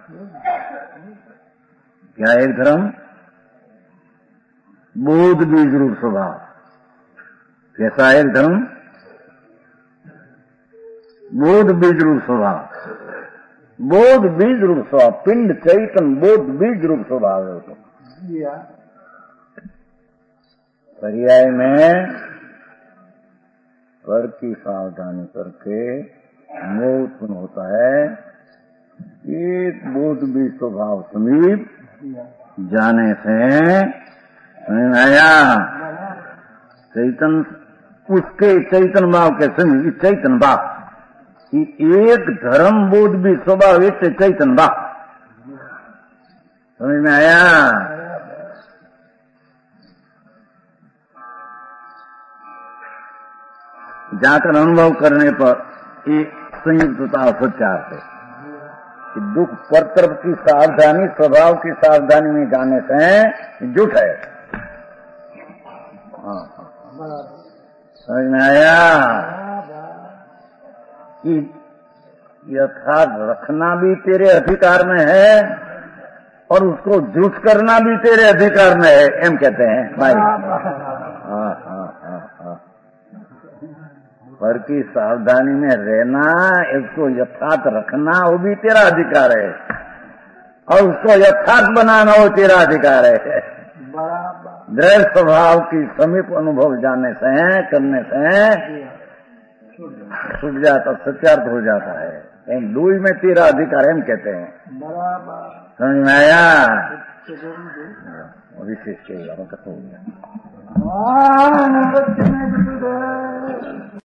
क्या एक धर्म? बोध बीज रूप स्वभाव। कैसा एक धर्म? बोध बीज रूप स्वभाव, बोध बीज रूप स्वभाव, पिंड चैतन बोध बीज रूप स्वभाव है। तो पर्याय में कर की सावधानी करके मोह उत्पन्न होता है। एक बोध बीज स्वभाव समीप जाने से आया चैतन, उसके चैतन भाव के समीप चैतन भाव, एक धर्म बोध भी स्वभाव एक चैतन भाव। समझ में आया? जाकर अनुभव करने पर एक संयुक्तता सच्चार है कि दुख पर तरफ की सावधानी स्वभाव की सावधानी में जाने से जुट है। हाँ, समझ में आया? कि यथार्थ रखना भी तेरे अधिकार में है और उसको झूठ करना भी तेरे अधिकार में है, एम कहते हैं भाई। हाँ हाँ हाँ हाँ, पर की सावधानी में रहना, इसको यथार्थ रखना वो भी तेरा अधिकार है और उसको यथार्थ बनाना वो तेरा अधिकार है। दृढ़ स्वभाव की समीप अनुभव जाने से, करने से छूट जाता, सत्यार्थ हो जाता है। दूई में तेरा अधिकार है, हम कहते हैं। समझ में आया? विशेष के हो गया।